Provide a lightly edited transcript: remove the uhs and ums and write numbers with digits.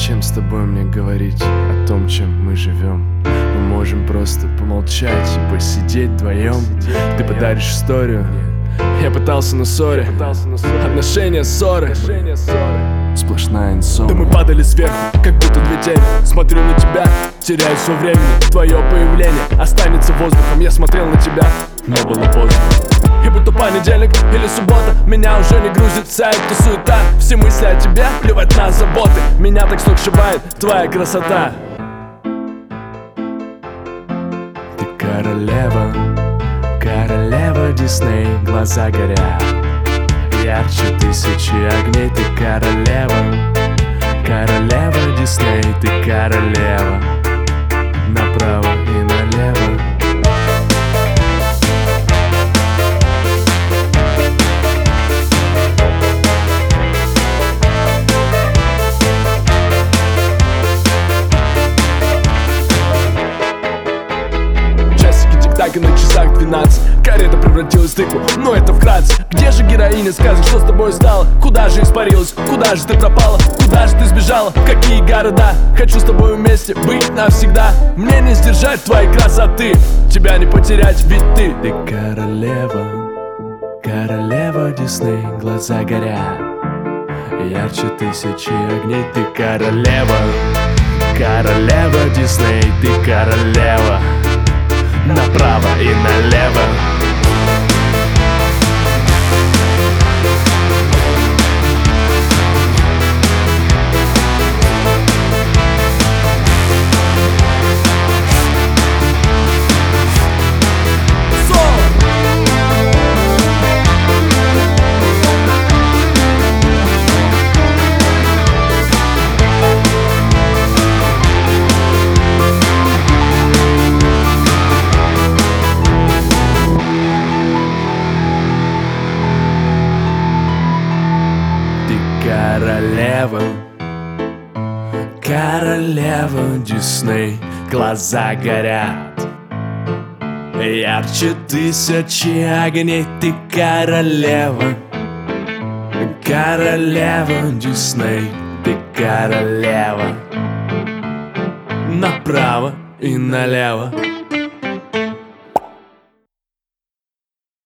Зачем с тобой мне говорить о том, чем мы живем? Мы можем просто помолчать и посидеть вдвоем. Ты подаришь историю, я пытался, но ссоре. Отношения, ссоры, сплошная инсомния. Да мы падали сверху, как будто две тени. Смотрю на тебя, теряю все времени. Твое появление останется воздухом. Я смотрел на тебя, не было поздно. И будто понедельник или суббота, меня уже не грузит вся эта суета. Все мысли о тебе, плевать на заботы. Меня так с ног сшибает твоя красота. Ты королева, королева Дисней, глаза горят ярче тысячи огней. Ты королева, королева Дисней, ты королева, направо и налево. Так и на часах 12. Карета превратилась в тыкву, но это вкратце. Где же героиня сказок, что с тобой стало? Куда же испарилась, куда же ты пропала? Куда же ты сбежала, в какие города? Хочу с тобой вместе быть навсегда. Мне не сдержать твоей красоты, тебя не потерять, ведь ты королева, королева Дисней, глаза горят ярче тысячи огней. Ты королева, королева Дисней, ты королева, направо и налево. Королева, королева Дисней, глаза горят ярче тысячи огней. Ты королева, королева Дисней, ты королева, направо и налево.